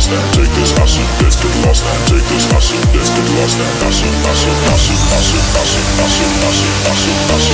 lost and take this acid, let's get lost and take this acid, let's get lost and acid, acid, acid, acid, acid, acid, acid, acid, acid,